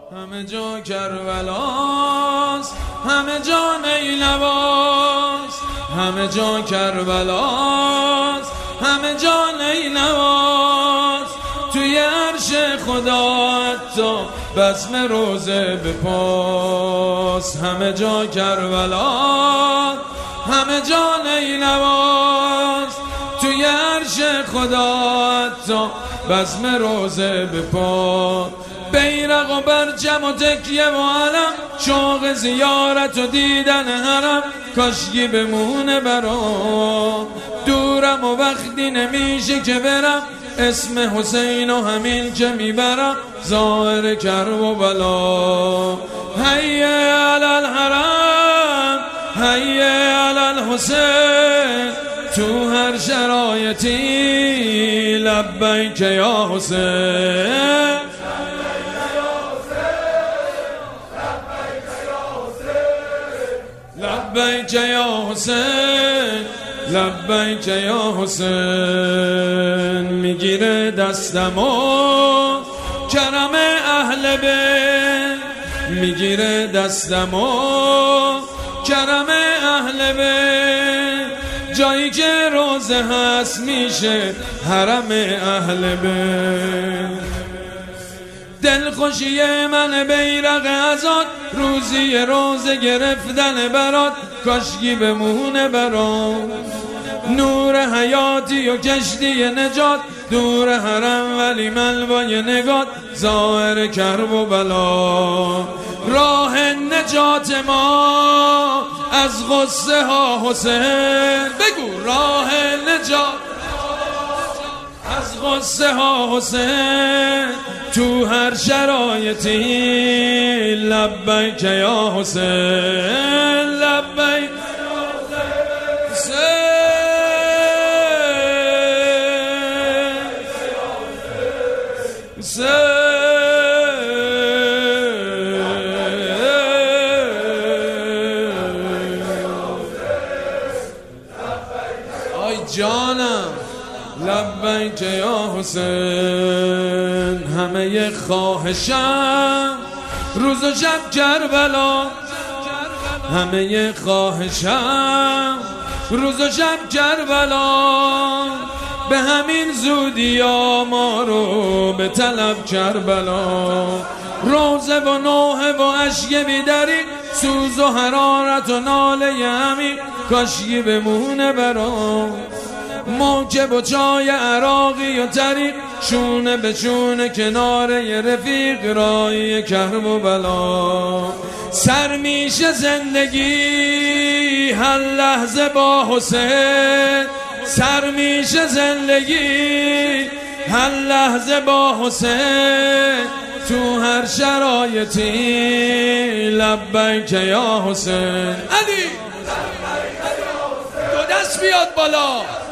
همه جا کربلاست، همه جا نیلواست، همه جا کربلاست، همه جا نیلواست. توی عرش خدا حتی بزم روزه بپاس. همه جا کربلاست، همه جا نیلواست. توی عرش خدا حتی بزم روزه بپاس. بیرق و برچم و تکیه و علم، شوق زیارت و دیدن حرم، کاشکی بمونه برام. دورم و وقتی نمیشه که برم، اسم حسین و همین که میبرم، ظاهر کرب و بلا. حیه علی الحرم، حیه علی الحسین، تو هر شرایطی لبیک یا حسین. لبیک یا حسین، لبیک یا حسین. میگیره دستمو کرم اهل بیت، میگیره دستمو کرم اهل بیت. جایی که روزه هست میشه حرم اهل بیت. دلخوشی من بیرق ازاد، روزی روزه گرفتن برات، کاشکی بمونه برام. نور حیاتی و کشتی نجات، دور حرم ولی ملوای نگات، ظاهر کرب و بلا. راه نجات ما از غصه ها حسین، بگو راه نجات از غصه ها حسین، تو هر شرایطی لبیک یا حسین. لبیک حسین. آی جانم لبیک یا حسین. همه خواهشم روز و شب کربلا، همه خواهشم روز و شب کربلا. به همین زودی ها ما رو به طلب کربلا. روزه و نوحه و عشق بیدری، سوز و حرارت و ناله همین، کاشکی بمونه برام. موکب و چای عراقی و طریق، شونه به شونه کناره رفیق، رای کرب و بلا. سر میشه زندگی هر لحظه با حسین، سر میشه زندگی هر لحظه با حسین، تو هر شرایطی لبیک یا حسین. علی دو دست بیاد بالا.